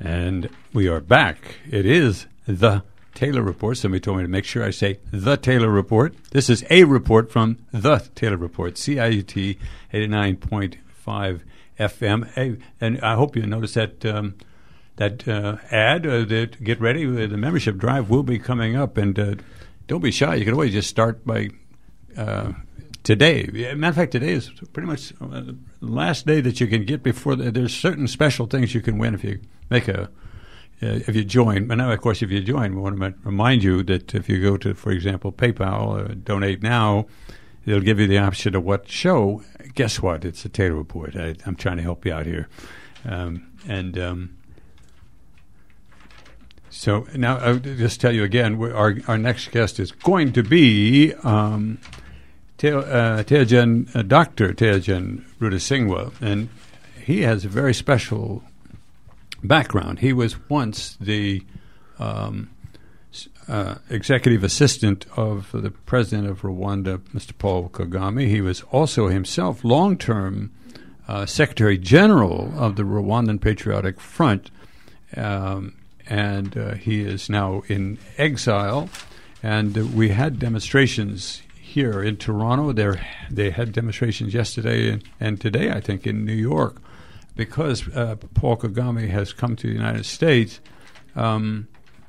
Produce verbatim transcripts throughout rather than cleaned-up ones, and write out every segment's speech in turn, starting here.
And we are back. It is the Taylor Report. Somebody told me to make sure I say the Taylor Report. This is a report from the Taylor Report, C I U T eighty-nine point five F M. Hey, and I hope you noticed that um, that uh, ad. Uh, that get ready. The membership drive will be coming up, and uh, don't be shy. You can always just start by uh, today. Matter of fact, today is pretty much the last day that you can get before the, there's certain special things you can win if you make a uh, if you join. But now, of course, if you join, we want to remind you that if you go to, for example, PayPal, uh, donate now, it'll give you the option of what show. Guess what? It's a Taylor Report. I, I'm trying to help you out here, um, and. Um, So now I'll just tell you again, our our next guest is going to be um, Te, uh, Teyagen, uh, Doctor Teyagen Rudasinghe, and he has a very special background. He was once the um, uh, executive assistant of the president of Rwanda, Mister Paul Kagame. He was also himself long-term uh, Secretary General of the Rwandan Patriotic Front. Um, And uh, he is now in exile. And uh, we had demonstrations here in Toronto. There, they had demonstrations yesterday and, and today, I think, in New York, because uh, Paul Kagame has come to the United States um,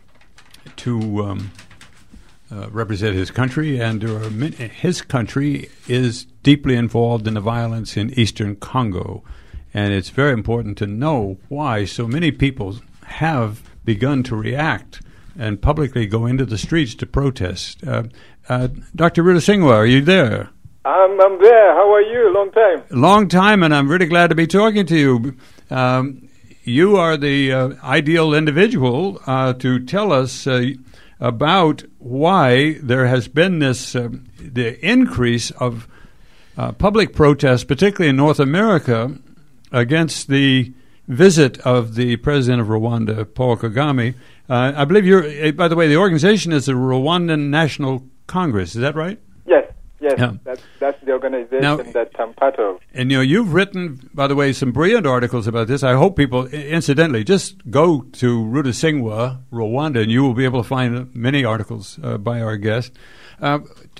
to um, uh, represent his country. And uh, his country is deeply involved in the violence in eastern Congo. And it's very important to know why so many people have begun to react and publicly go into the streets to protest. Uh, uh, Doctor Rudasinghe, are you there? I'm, I'm there. How are you? Long time. Long time, and I'm really glad to be talking to you. Um, you are the uh, ideal individual uh, to tell us uh, about why there has been this uh, the increase of uh, public protests, particularly in North America, against the visit of the president of Rwanda, Paul Kagame. Uh, I believe you're, uh, by the way, the organization is the Rwandan National Congress. Is that right? Yes, yes. Yeah. That's, that's the organization now, that I'm part of. And, you know, you've written, by the way, some brilliant articles about this. I hope people, incidentally, just go to Rudasinghe, Rwanda, and you will be able to find many articles uh, by our guest. Uh,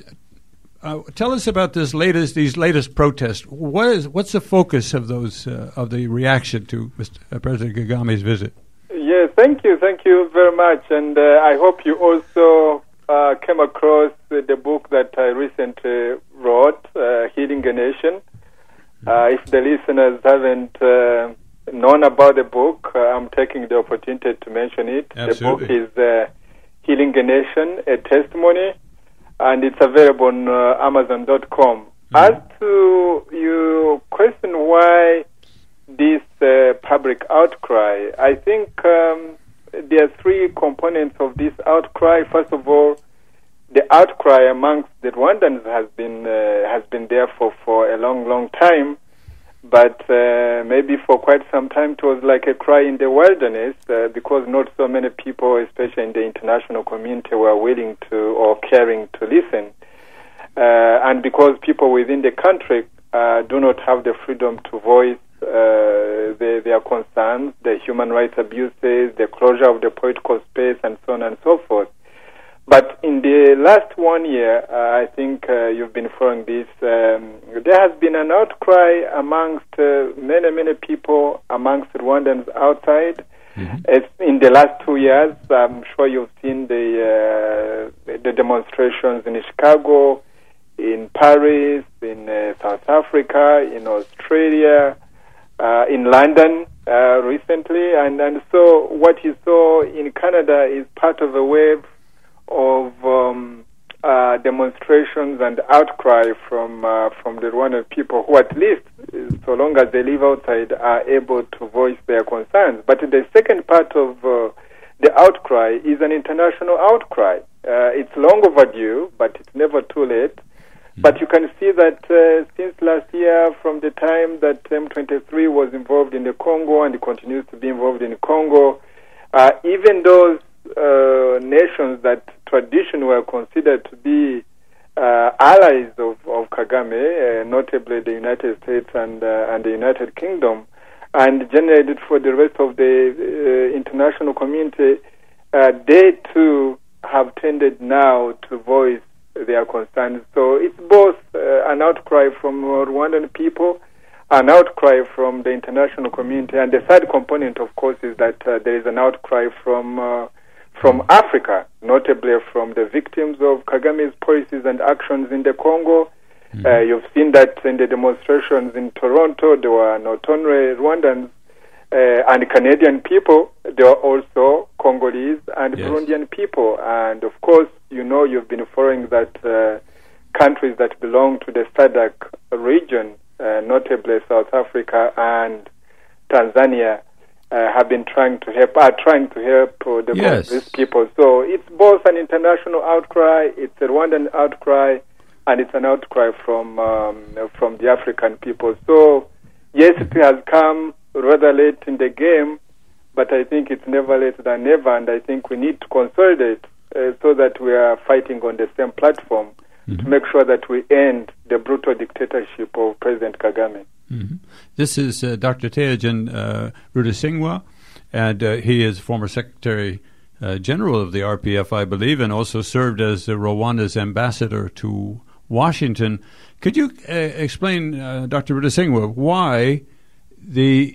Uh, tell us about this latest, these latest protests. What is, what's the focus of those, uh, of the reaction to Mister Uh, President Kagame's visit? Yes, thank you, thank you very much, and uh, I hope you also uh, came across uh, the book that I recently wrote, uh, Healing a Nation. Uh, if the listeners haven't uh, known about the book, uh, I'm taking the opportunity to mention it. Absolutely. The book is uh, Healing a Nation, a Testimony. And it's available on uh, Amazon dot com. Mm-hmm. As to your question, why this uh, public outcry, I think um, there are three components of this outcry. First of all, the outcry amongst the Rwandans has been uh, has been there for, for a long, long time. But uh, maybe for quite some time it was like a cry in the wilderness uh, because not so many people, especially in the international community, were willing to or caring to listen. Uh, and because people within the country uh, do not have the freedom to voice uh, their, their concerns, the human rights abuses, the closure of the political space, and so on and so forth. But in the last one year, uh, I think uh, you've been following this, um, there has been an outcry amongst uh, many, many people, amongst Rwandans outside. Mm-hmm. It's in the last two years, I'm sure you've seen the, uh, the demonstrations in Chicago, in Paris, in uh, South Africa, in Australia, uh, in London uh, recently. And, and so what you saw in Canada is part of a wave of um, uh, demonstrations and outcry from uh, from the Rwandan people who, at least, so long as they live outside, are able to voice their concerns. But the second part of uh, the outcry is an international outcry. Uh, it's long overdue, but it's never too late. Mm-hmm. But you can see that uh, since last year, from the time that M twenty-three was involved in the Congo and continues to be involved in the Congo, uh, even those uh, nations that traditionally were considered to be uh, allies of, of Kagame, uh, notably the United States and uh, and the United Kingdom, and generated for the rest of the uh, international community, uh, they too have tended now to voice their concerns. So it's both uh, an outcry from Rwandan people, an outcry from the international community, and the third component, of course, is that uh, there is an outcry from uh, from Africa, notably from the victims of Kagame's policies and actions in the Congo. Mm-hmm. Uh, you've seen that in the demonstrations in Toronto, there were not only Rwandans uh, and Canadian people, there were also Congolese and yes. Burundian people. And of course, you know, you've been following that uh, countries that belong to the SADC region, uh, notably South Africa and Tanzania, uh, have been trying to help, are trying to help uh, the yes. these people. So it's both an international outcry, it's a Rwandan outcry, and it's an outcry from um, from the African people. So yes, it has come rather late in the game, but I think it's never late than never, and I think we need to consolidate uh, so that we are fighting on the same platform mm-hmm. to make sure that we end the brutal dictatorship of President Kagame. Mm-hmm. This is uh, Doctor Teogene uh, Rudasingwa, and uh, he is former Secretary uh, General of the R P F, I believe, and also served as uh, Rwanda's ambassador to Washington. Could you uh, explain, uh, Doctor Rudasingwa, why the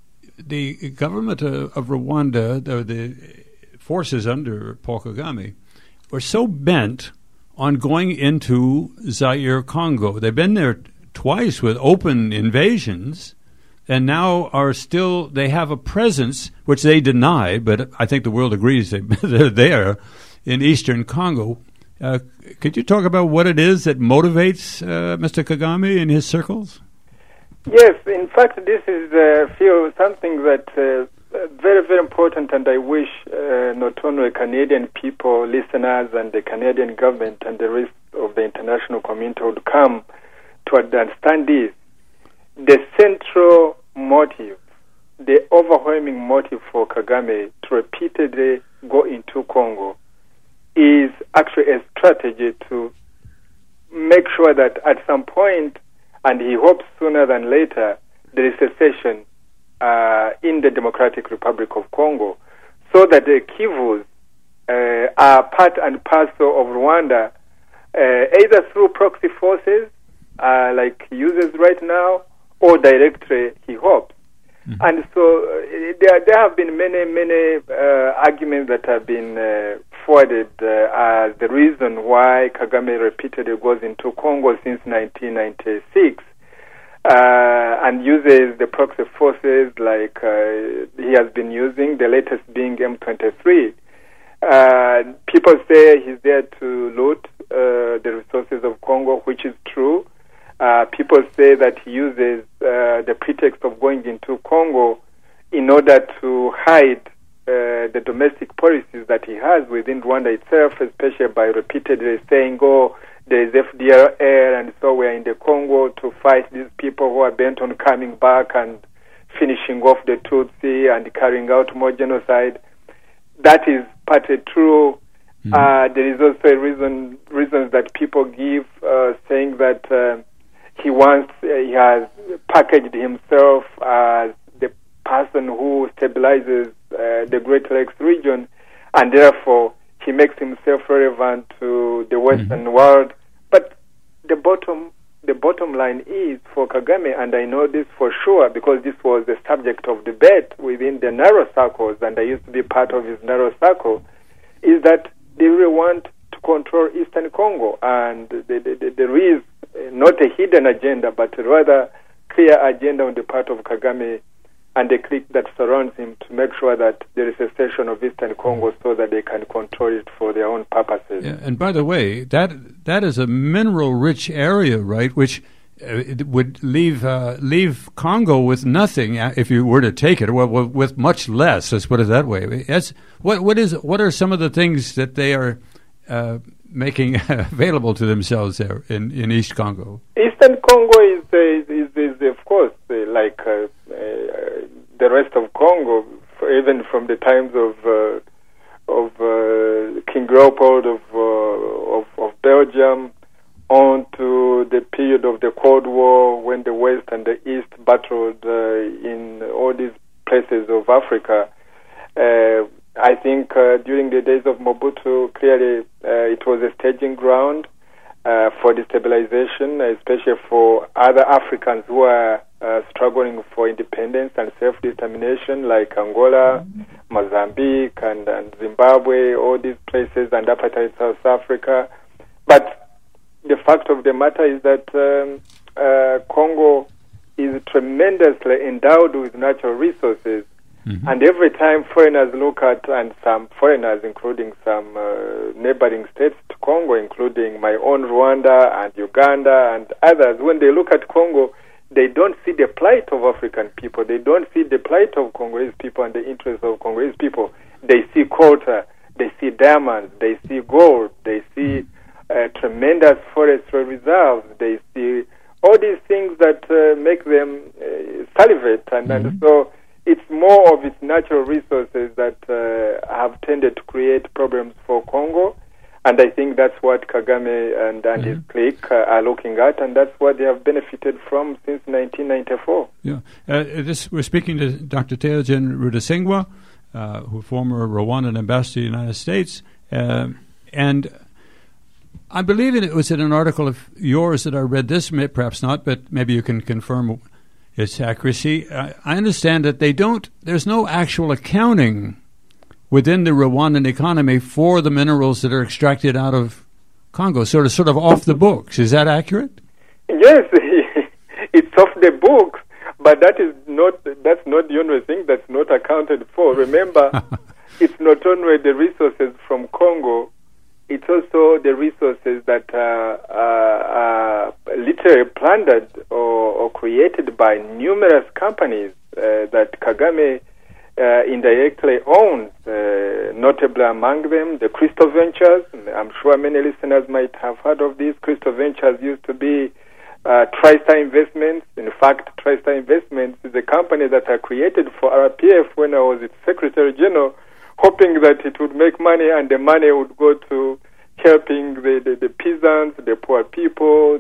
the government of, of Rwanda, the, the forces under Paul Kagame, were so bent on going into Zaire, Congo? They've been there twice with open invasions, and now are still, they have a presence, which they denied, but I think the world agrees they, they're there, in eastern Congo. Uh, could you talk about what it is that motivates uh, Mister Kagame in his circles? Yes, in fact, this is uh, feel something that uh, very, very important, and I wish uh, not only Canadian people, listeners, and the Canadian government and the rest of the international community would come to understand this. The central motive, the overwhelming motive for Kagame to repeatedly go into Congo is actually a strategy to make sure that at some point, and he hopes sooner than later, there is secession uh, in the Democratic Republic of Congo, so that the Kivus uh, are part and parcel of Rwanda, uh, either through proxy forces, uh, like he uses right now, or directly, he hopes. Mm-hmm. And so uh, there, there have been many, many uh, arguments that have been uh, forwarded uh, as the reason why Kagame repeatedly goes into Congo since nineteen ninety-six uh, and uses the proxy forces like uh, he has been using, the latest being M twenty-three. Uh, people say he's there to loot uh, the resources of Congo, which is true. Uh, people say that he uses uh, the pretext of going into Congo in order to hide uh, the domestic policies that he has within Rwanda itself, especially by repeatedly saying, oh, there is F D L R, and so we're in the Congo to fight these people who are bent on coming back and finishing off the Tutsi and carrying out more genocide. That is partly true. Mm-hmm. Uh, there is also a reason, reasons that people give uh, saying that uh, he wants, uh, he has packaged himself as the person who stabilizes uh, the Great Lakes region, and therefore he makes himself relevant to the Western mm-hmm. world. But the bottom, the bottom line is for Kagame, and I know this for sure because this was the subject of debate within the narrow circles, and I used to be part of his narrow circle, is that they really want to control Eastern Congo, and the, the, the, there is not a hidden agenda, but a rather clear agenda on the part of Kagame and the clique that surrounds him to make sure that there is a cession of Eastern Congo so that they can control it for their own purposes. Yeah, and by the way, that that is a mineral-rich area, right, which uh, would leave uh, leave Congo with nothing if you were to take it, well, with much less, let's put it that way. That's, what, what, is, what are some of the things that they are uh, making available to themselves there in, in East Congo? Eastern Congo is, uh, is, is of course, uh, like uh, uh, the rest of Congo, even from the times of uh, of uh, King Leopold of, uh, of of Belgium on to the period of the Cold War when the West and the East battled uh, in all places of Africa. Uh, I think uh, during the days of Mobutu, clearly uh, it was a staging ground uh, for destabilization, especially for other Africans who are uh, struggling for independence and self-determination, like Angola, mm-hmm. Mozambique, and, and Zimbabwe, all these places, and apartheid South Africa. But the fact of the matter is that um, uh, Congo is tremendously endowed with natural resources. Mm-hmm. And every time foreigners look at, and some foreigners, including some uh, neighboring states to Congo, including my own Rwanda and Uganda and others, when they look at Congo, they don't see the plight of African people. They don't see the plight of Congolese people and the interests of Congolese people. They see colta, they see diamonds, they see gold, they see uh, tremendous forestry reserves, they see all these things that uh, make them uh, salivate. And, mm-hmm. and so it's more of its natural resources that uh, have tended to create problems for Congo, and I think that's what Kagame and, and mm-hmm. his clique uh, are looking at, and that's what they have benefited from since nineteen ninety-four. Yeah, uh, this, we're speaking to Doctor Teogene Rudasingwa, uh, who former Rwandan ambassador to the United States, uh, and I believe it was in an article of yours that I read this, perhaps not, but maybe you can confirm its accuracy. I understand that they don't, there's no actual accounting within the Rwandan economy for the minerals that are extracted out of Congo, sort of, sort of off the books. Is that accurate? Yes, it's off the books, but that is not, that's not the only thing that's not accounted for. Remember, it's not only the resources from Congo, it's also the resources that are uh, uh, literally plundered or, or created by numerous companies uh, that Kagame uh, indirectly owns, uh, notably among them the Crystal Ventures. I'm sure many listeners might have heard of these. Crystal Ventures used to be uh, TriStar Investments. In fact, TriStar Investments is a company that I created for R P F when I was its Secretary General, hoping that it would make money and the money would go to helping the, the, the peasants, the poor people,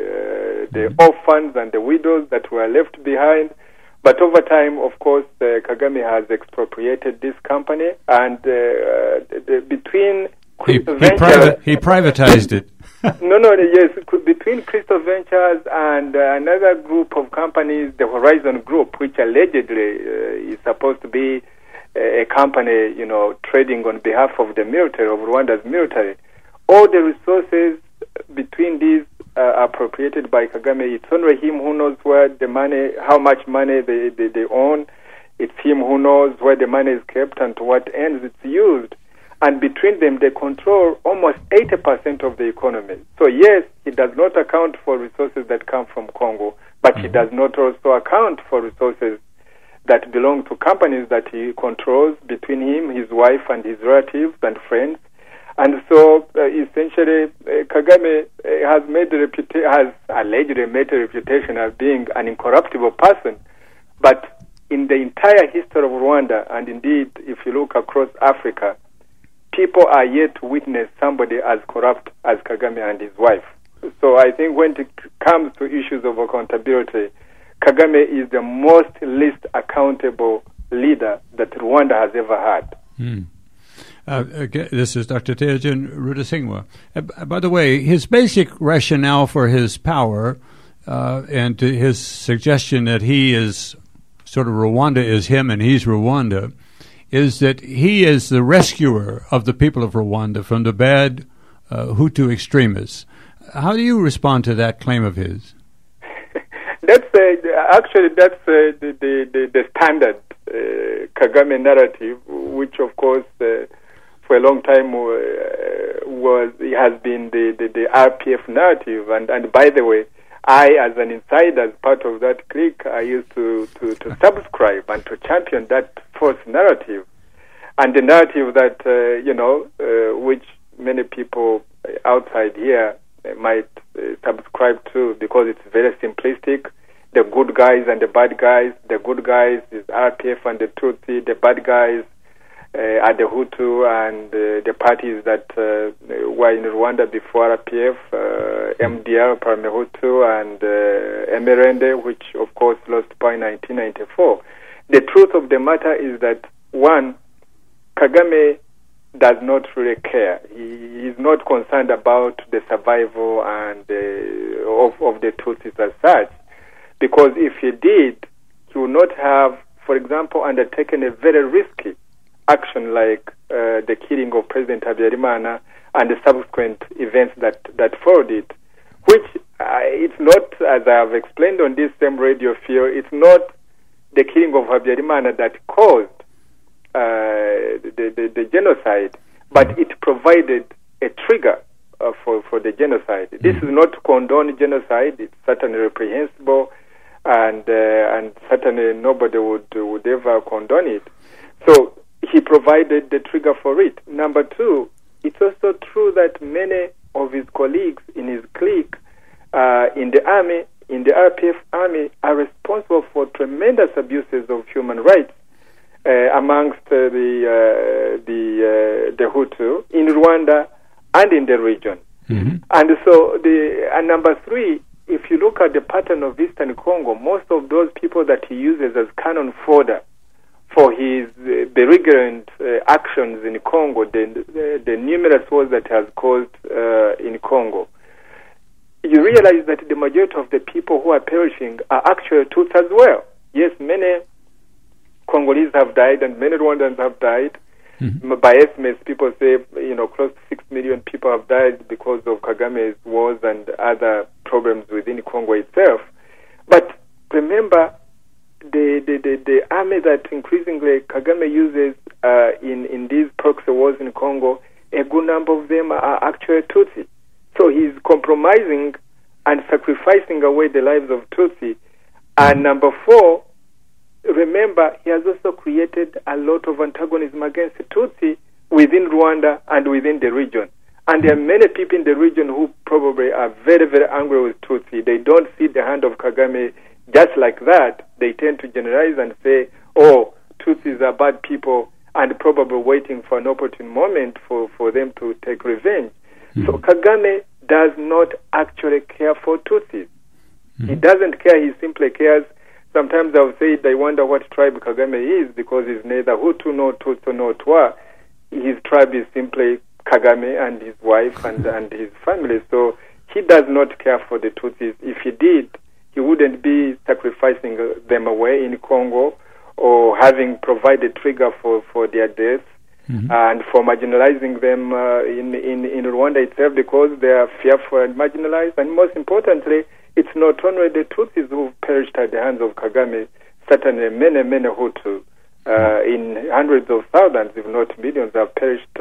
the uh, the orphans and the widows that were left behind. But over time, of course, uh, Kagame has expropriated this company, and uh, the, the, between Crystal he, he, Ventures... He privatized it. no, no, yes, between Crystal Ventures and uh, another group of companies, the Horizon Group, which allegedly uh, is supposed to be a company, you know, trading on behalf of the military, of Rwanda's military. All the resources between these uh, are appropriated by Kagame. It's only him who knows where the money, how much money they, they, they own. It's him who knows where the money is kept and to what ends it's used. And between them, they control almost eighty percent of the economy. So yes, he does not account for resources that come from Congo, but mm-hmm. he does not also account for resources that belong to companies that he controls between him, his wife, and his relatives and friends. And so, uh, essentially, uh, Kagame uh, has made a reputa- has allegedly made a reputation as being an incorruptible person. But in the entire history of Rwanda, and indeed, if you look across Africa, people are yet to witness somebody as corrupt as Kagame and his wife. So I think when it comes to issues of accountability, Kagame is the most least accountable leader that Rwanda has ever had. Mm. Uh, again, this is Doctor Teogene Rudasingwa. Uh, by the way, his basic rationale for his power uh, and to his suggestion that he is sort of Rwanda is him and he's Rwanda is that he is the rescuer of the people of Rwanda from the bad uh, Hutu extremists. How do you respond to that claim of his? That's uh, actually that's uh, the, the, the standard uh, Kagame narrative, which of course uh, for a long time uh, was has been the, the, the R P F narrative. And, and by the way, I, as an insider, as part of that clique, I used to, to, to subscribe and to champion that false narrative, and the narrative that uh, you know, uh, which many people outside here might uh, subscribe to, because it's very simplistic. The good guys and the bad guys. The good guys is R P F and the Tutsi. The bad guys uh, are the Hutu and uh, the parties that uh, were in Rwanda before R P F, uh, M D R, Parmehutu, and uh, M R N D, which of course lost by nineteen ninety-four. the truth of the matter is that, one, Kagame does not really care. He is not concerned about the survival and uh, of, of the Tutsis as such, because if he did, he would not have, for example, undertaken a very risky action like uh, the killing of President Habyarimana and the subsequent events that, that followed it, which uh, it's not, as I have explained on this same radio field, it's not the killing of Habyarimana that caused uh, the, the, the genocide, but it provided a trigger uh, for, for the genocide. This is not to condone genocide. It's certainly reprehensible, and uh, and certainly nobody would, would ever condone it. So he provided the trigger for it. Number two, it's also true that many of his colleagues in his clique uh, in the army, in the R P F army, are responsible for tremendous abuses of human rights uh, amongst uh, the uh, the uh, the Hutu in Rwanda and in the region. Mm-hmm. And so the and number three, if you look at the pattern of Eastern Congo, most of those people that he uses as cannon fodder for his uh, belligerent uh, actions in Congo, the, the, the numerous wars that he has caused uh, in Congo, you realize that the majority of the people who are perishing are actually Tutsis as well. Yes, many Congolese have died and many Rwandans have died. Mm-hmm. By estimates, people say, you know, close to six million people have died because of Kagame's wars and other problems within Congo itself. But remember, the the, the, the army that increasingly Kagame uses uh, in, in these proxy wars in Congo, a good number of them are actually Tutsi. So he's compromising and sacrificing away the lives of Tutsi. And number four, remember, he has also created a lot of antagonism against Tutsi within Rwanda and within the region. And there are many people in the region who probably are very, very angry with Tutsi. They don't see the hand of Kagame just like that. They tend to generalize and say, oh, Tutsis are bad people, and probably waiting for an opportune moment for, for them to take revenge. Mm-hmm. So Kagame does not actually care for Tutsis. Mm-hmm. He doesn't care, he simply cares. Sometimes I'll say they wonder what tribe Kagame is, because he's neither Hutu nor Tutsi nor Twa. His tribe is simply Kagame and his wife and, and his family. So he does not care for the Tutsis. If he did, he wouldn't be sacrificing them away in Congo or having provided trigger for, for their deaths. Mm-hmm. And for marginalizing them uh, in, in, in Rwanda itself, because they are fearful and marginalized. And most importantly, it's not only the Tutsis who perished at the hands of Kagame, certainly many, many Hutu, uh, in hundreds of thousands, if not millions, have perished uh,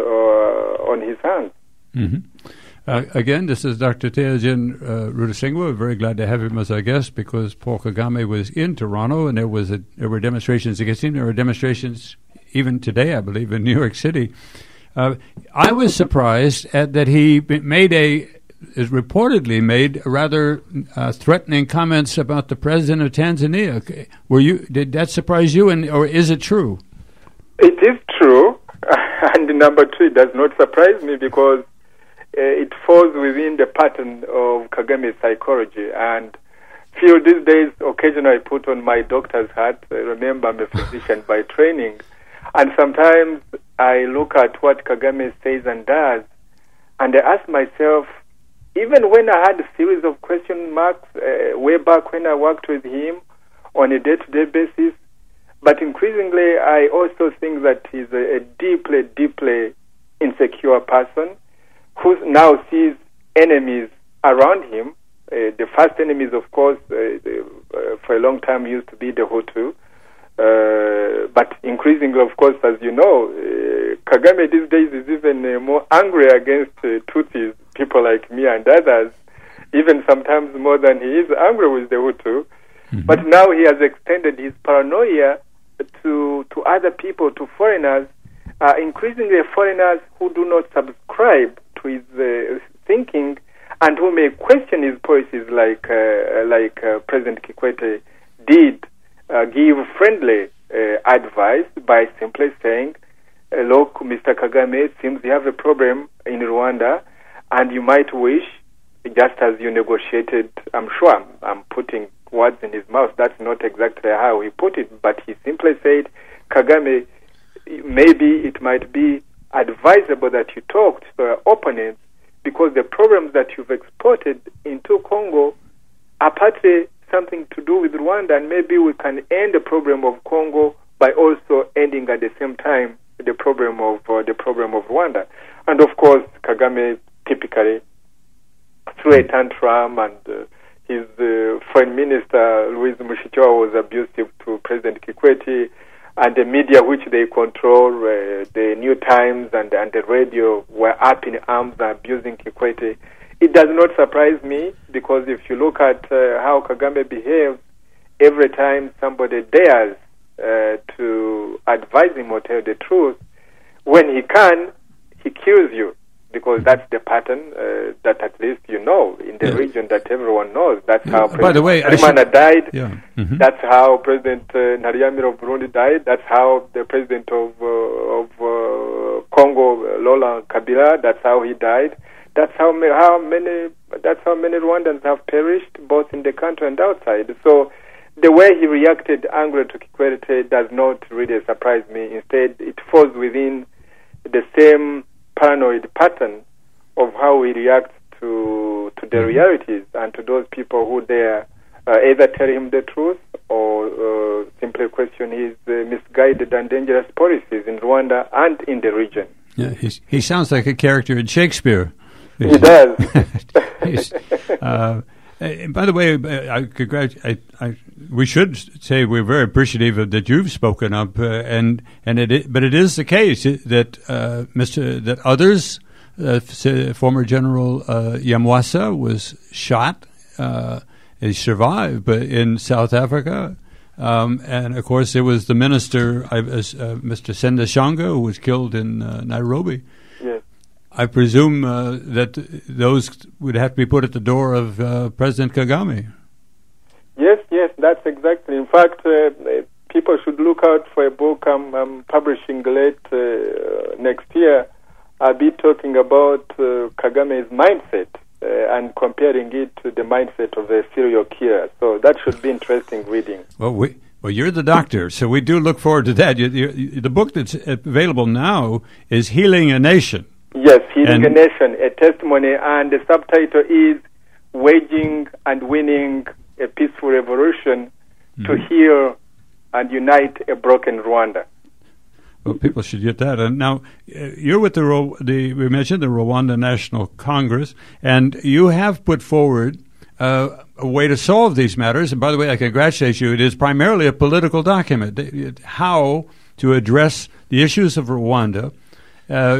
on his hands. Mm-hmm. Uh, again, this is Doctor Teogene uh, Rudasingwa. We're very glad to have him as our guest, because Paul Kagame was in Toronto, and there was a, there were demonstrations against him. There were demonstrations even today, I believe, in New York City. Uh, I was surprised at that he made a, is reportedly made rather uh, threatening comments about the president of Tanzania. Were you? Did that surprise you, and or is it true? It is true, and number two, it does not surprise me, because uh, it falls within the pattern of Kagame's psychology. And feel these days, occasionally I put on my doctor's hat. I remember I'm a physician by training. And sometimes I look at what Kagame says and does, and I ask myself, even when I had a series of question marks uh, way back when I worked with him on a day-to-day basis, but increasingly I also think that he's a, a deeply, deeply insecure person who now sees enemies around him. Uh, the first enemies, of course, uh, uh, for a long time used to be the Hutu. Uh, but increasingly, of course, as you know, uh, Kagame these days is even uh, more angry against uh, Tutsis, people like me and others, even sometimes more than he is angry with the Hutu. Mm-hmm. But now he has extended his paranoia to to other people, to foreigners, uh, increasingly foreigners who do not subscribe to his uh, thinking and who may question his policies, like uh, like uh, President Kikwete did. Uh, give friendly uh, advice by simply saying, uh, look, Mister Kagame, it seems you have a problem in Rwanda, and you might wish just as you negotiated, I'm sure I'm, I'm putting words in his mouth. That's not exactly how he put it, but he simply said, Kagame, maybe it might be advisable that you talk to your opponents because the problems that you've exported into Congo are partly something to do with Rwanda, and maybe we can end the problem of Congo by also ending at the same time the problem of uh, the problem of Rwanda. And of course, Kagame typically threw a tantrum, and uh, his uh, foreign minister Louise Mushikiwabo was abusive to President Kikwete, and the media which they control, uh, the New Times and, and the radio, were up in arms abusing Kikwete. It does not surprise me, because if you look at uh, how Kagame behaves, every time somebody dares uh, to advise him or tell the truth, when he can, he kills you, because that's the pattern uh, that at least you know in the yeah. region that everyone knows. That's yeah. how By President the way, Habyarimana died. Yeah. Mm-hmm. That's how President uh, Ntaryamira of Burundi died. That's how the President of uh, of uh, Congo, uh, Laurent Kabila, that's how he died. That's how, ma- how many. That's how many Rwandans have perished, both in the country and outside. So the way he reacted angrily to Kikwete does not really surprise me. Instead, it falls within the same paranoid pattern of how we react to to the realities and to those people who dare uh, either tell him the truth or uh, simply question his uh, misguided and dangerous policies in Rwanda and in the region. Yeah, he's, he sounds like a character in Shakespeare. He does. He's, uh, by the way, I, congrat- I, I, we should say we're very appreciative of that you've spoken up, uh, and and it, is, but it is the case that uh, Mister that others, uh, former General uh, Yamwasa was shot. Uh, he survived, but in South Africa, um, and of course there was the minister, uh, uh, Mister Sendashonga, who was killed in uh, Nairobi. Yes. I presume uh, that those would have to be put at the door of uh, President Kagame. Yes, yes, that's exactly. In fact, uh, people should look out for a book I'm, I'm publishing late uh, next year. I'll be talking about uh, Kagame's mindset uh, and comparing it to the mindset of a serial killer. So that should be interesting reading. Well, we... Well, you're the doctor, so we do look forward to that. You, you, the book that's available now is Healing a Nation. Yes, Healing a Nation, a testimony, and the subtitle is Waging and Winning a Peaceful Revolution mm-hmm. to Heal and Unite a Broken Rwanda. Well, people should get that. And now, uh, you're with the, Ro- the, we mentioned the Rwanda National Congress, and you have put forward uh, a way to solve these matters. And by the way, I congratulate you. It is primarily a political document, it, how to address the issues of Rwanda. Uh,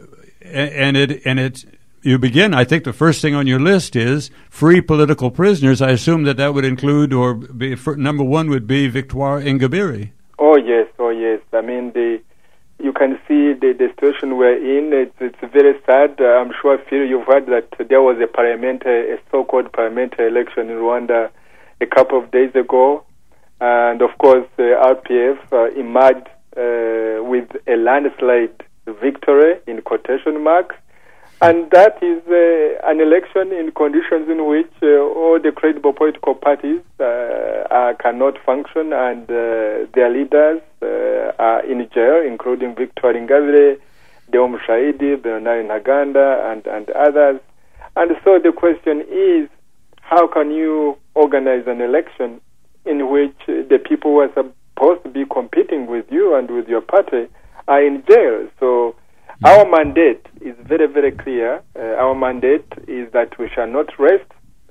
And it and it you begin. I think the first thing on your list is free political prisoners. I assume that that would include, or be, for, number one would be Victoire Ingabire. Oh yes, oh yes. I mean, the you can see the, the situation we're in. It's it's very sad. Uh, I'm sure, Phil, you've heard that there was a parliamentary, a so-called parliamentary election in Rwanda a couple of days ago, and of course, the R P F uh, emerged uh, with a landslide victory in quotation marks, and that is uh, an election in conditions in which uh, all the credible political parties uh, uh, cannot function, and uh, their leaders uh, are in jail, including Victoire Ingabire, Deo Mushahidi, Bernard Ntaganda, and, and others. And so the question is, how can you organize an election in which the people who are supposed to be competing with you and with your party are in jail? So our mandate is very, very clear. Uh, our mandate is that we shall not rest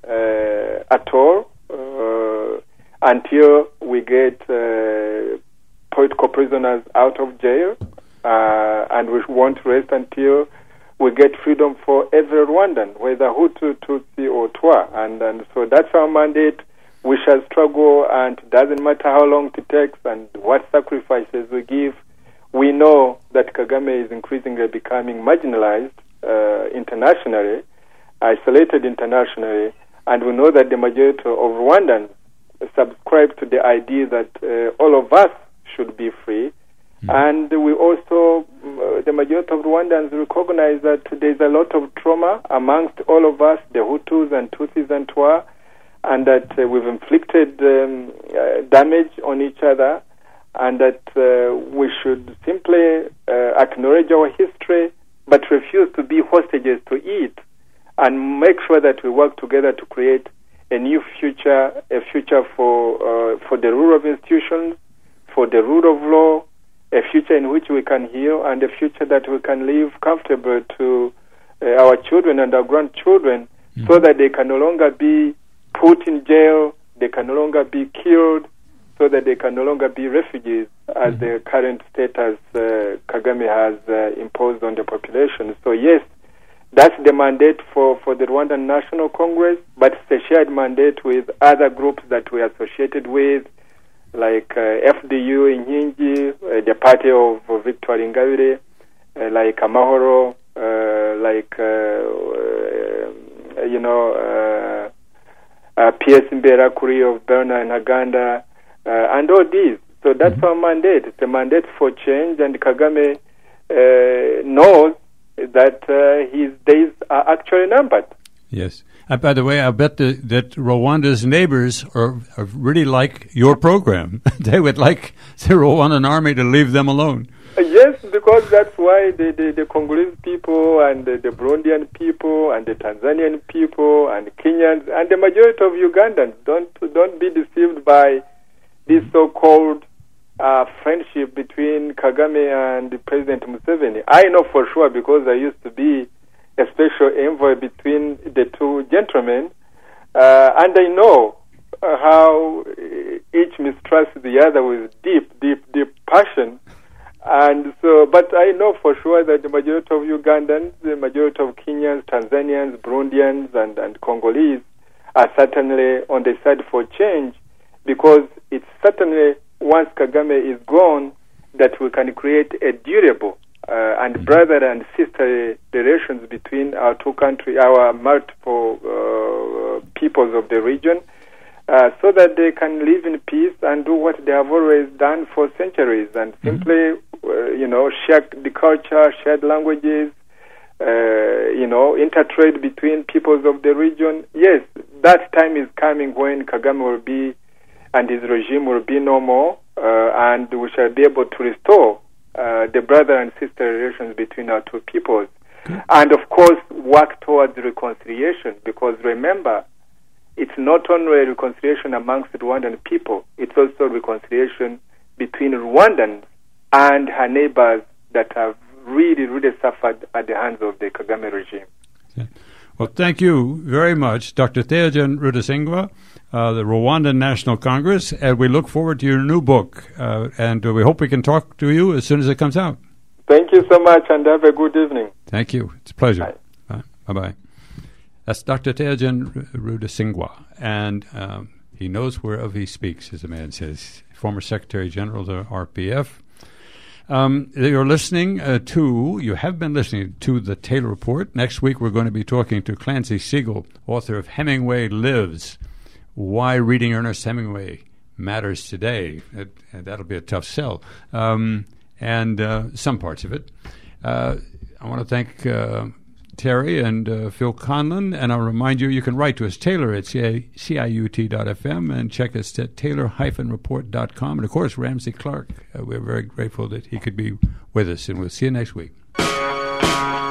uh, at all uh, until we get uh, political prisoners out of jail, uh, and we won't rest until we get freedom for every Rwandan, whether Hutu, Tutsi, or Twa. And, and so that's our mandate. We shall struggle, and it doesn't matter how long it takes and what sacrifices we give. We know that Kagame is increasingly becoming marginalized uh, internationally, isolated internationally, and we know that the majority of Rwandans subscribe to the idea that uh, all of us should be free. Mm. And we also, uh, the majority of Rwandans recognize that there's a lot of trauma amongst all of us, the Hutus and Tutsis and Twa, and that uh, we've inflicted um, uh, damage on each other, and that uh, we should simply uh, acknowledge our history, but refuse to be hostages to it, and make sure that we work together to create a new future, a future for uh, for the rule of institutions, for the rule of law, a future in which we can heal, and a future that we can live comfortable to uh, our children and our grandchildren, mm-hmm. so that they can no longer be put in jail, they can no longer be killed, so that they can no longer be refugees, as mm-hmm. the current status uh, Kagame has uh, imposed on the population. So yes, that's the mandate for, for the Rwandan National Congress, but it's a shared mandate with other groups that we are associated with, like uh, F D U in Inkingi, uh, the party of uh, Victor Ingabire, uh, like Amahoro, uh, like, uh, uh, you know, uh, uh, P S Imberakuri of Berna and Uganda, uh, and all these. So that's mm-hmm. our mandate. It's a mandate for change, and Kagame uh, knows that uh, his days are actually numbered. Yes. Uh, by the way, I bet the, that Rwanda's neighbors are, are really like your program. They would like the Rwandan army to leave them alone. Uh, yes, because that's why the, the, the Congolese people and the, the Burundian people and the Tanzanian people and Kenyans and the majority of Ugandans, don't don't be deceived by this so-called uh, friendship between Kagame and President Museveni. I know for sure, because I used to be a special envoy between the two gentlemen, uh, and I know uh, how each mistrusts the other with deep, deep, deep passion. And so, but I know for sure that the majority of Ugandans, the majority of Kenyans, Tanzanians, Burundians, and, and Congolese are certainly on the side for change, because it's certainly once Kagame is gone that we can create a durable Uh, and brother and sister relations between our two countries, our multiple uh, peoples of the region, uh, so that they can live in peace and do what they have always done for centuries, and mm-hmm. simply, uh, you know, share the culture, share languages, uh, you know, intertrade between peoples of the region. Yes, that time is coming when Kagame will be, and his regime will be no more, uh, and we shall be able to restore Uh, the brother and sister relations between our two peoples. Okay. And of course work towards reconciliation, because remember, it's not only reconciliation amongst the Rwandan people, it's also reconciliation between Rwandans and her neighbors that have really, really suffered at the hands of the Kagame regime. Okay. Well, thank you very much, Doctor Teogene Rudasingwa, Uh, the Rwandan National Congress, and we look forward to your new book, uh, and uh, we hope we can talk to you as soon as it comes out. Thank you so much, and have a good evening. Thank you. It's a pleasure. Bye. Bye. Bye-bye. That's Doctor Teogene Rudasingwa, and um, he knows whereof he speaks, as the man says, former Secretary General of the R P F. Um, you're listening uh, to, you have been listening to the Taylor Report. Next week we're going to be talking to Clancy Siegel, author of Hemingway Lives, Why Reading Ernest Hemingway Matters Today. It, that'll be a tough sell. Um, and uh, some parts of it. Uh, I want to thank uh, Terry and uh, Phil Conlon, and I'll remind you, you can write to us, Taylor at C I U T dot F M, and check us at Taylor report dot com. And, of course, Ramsey Clark. Uh, we're very grateful that he could be with us, and we'll see you next week.